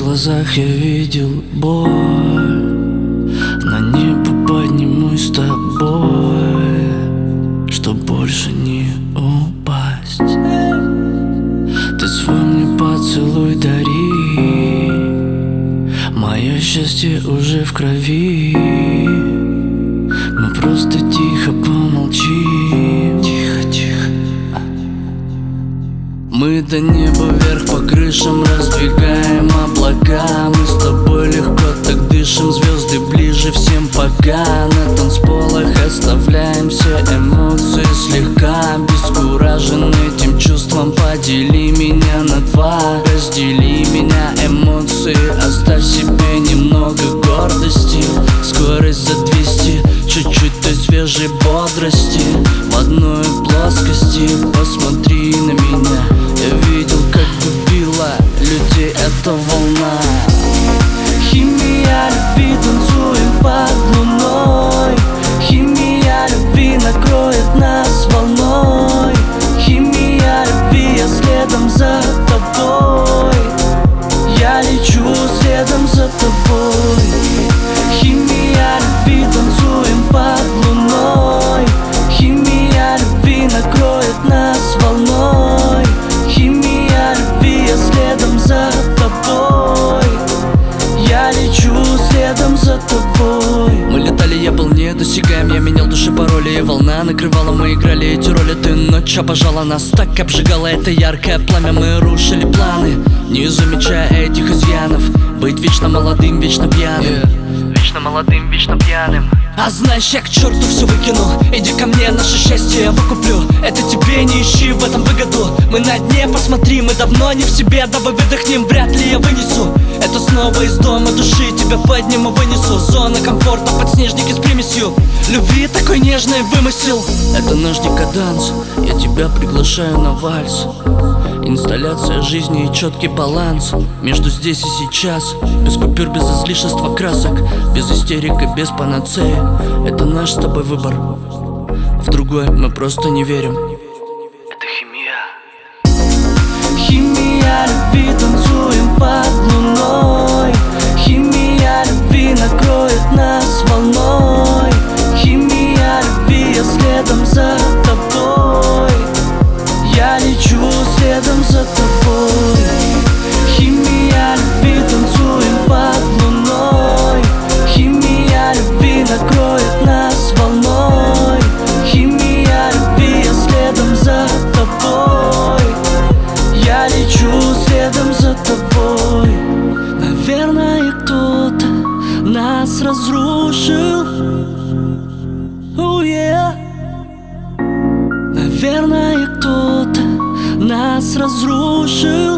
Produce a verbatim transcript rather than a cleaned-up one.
глазах я видел боль. На небо поднимусь с тобой, чтоб больше не упасть. Ты свой мне поцелуй дари, мое счастье уже в крови. Мы просто тихо помолчим. Тихо, тихо. Мы до неба вверх по крышам раздвигаем облака. Мы с тобой легко так дышим, звезды ближе всем пока. На танцполах оставляем все эмоции слегка. Обескуражен этим чувством, подели меня на два. Раздели меня эмоции, оставь себе немного гордости. Скорость за двести, чуть-чуть той свежей бодрости. В одной плоскости посмотри на меня. Я видел, как убила людей эта волна. Химия любви, танцуем под луной. Химия любви накроет нас волной. Химия любви, я следом за тобой. Я лечу следом за тобой. Химия любви, танцуем под луной. Химия любви накроет нас волной. Химия любви, я следом за тобой. Я лечу следом за тобой. Мы летали, я был недосягаем. Я менял души, пароли, и волна накрывала. Мы играли эти роли, ты ночь обожала. Нас так обжигало это яркое пламя. Мы рушили планы, не замечая этих изъянов. Быть вечно молодым, вечно пьяным, yeah. Вечно молодым, вечно пьяным. А знаешь, я к черту все выкину. Иди ко мне, наше счастье я выкуплю. Это тебе не ищи в этом выгоду. Мы на дне, посмотри, мы давно не в себе. Давай выдохнем, вряд ли я вынесу. Это снова из дома души, тебя подниму, вынесу. Зона комфорта, подснежники с примесью любви, такой нежный вымысел. Это наш декаданс, я тебя приглашаю на вальс. Инсталляция жизни и четкий баланс между здесь и сейчас. Без купюр, без излишества красок, без истерик и без панацеи. Это наш с тобой выбор, в другой мы просто не верим. Это химия. Химия любви, танцуем под луной. Химия любви накроет нас волной. Химия любви, я следом за тобой. Я лечу следом за тобой. Химия любви, танцуем под луной. Химия любви накроет нас волной. Химия любви, я следом за тобой. Я лечу следом за тобой. Наверное, кто-то нас разрушил. Oh, yeah. Наверное, кто-то нас разрушил.